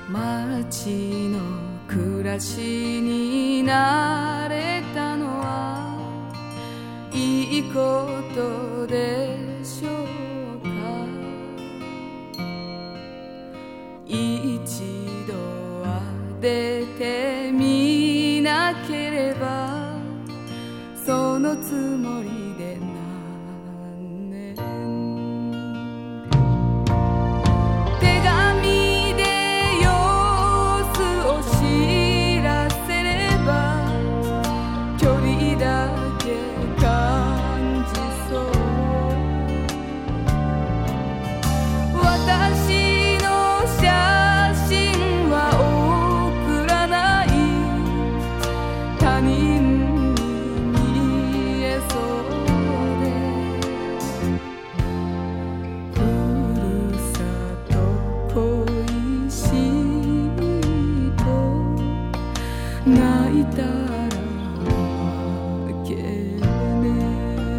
街の暮らしに慣れたのはいいことでしょうか。一度は出てみなければ、そのつもりで何年手紙で様子を知らせれば、距離だけ感じそう。私の写真は送らない、他人に見えそうで、ふるさと恋しいと泣いたら負けね。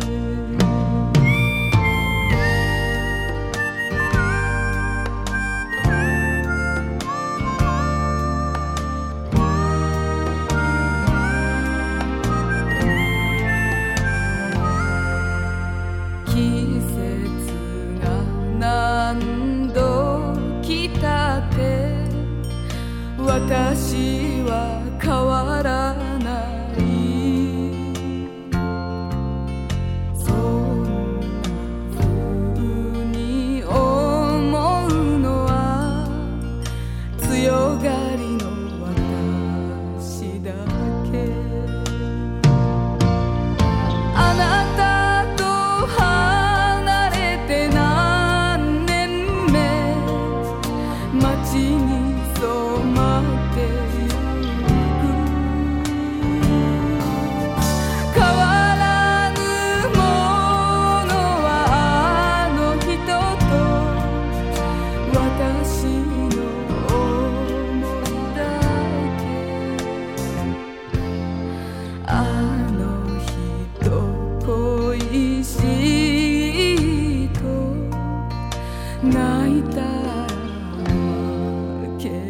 季節が何度来たって私は変わらない。そんな風に思うのは強がりの私だけ。あなたと離れて何年目、街に染まってゆく。変わらぬものはあの人と私の想いだけ。あの人恋しいと泣いたら負け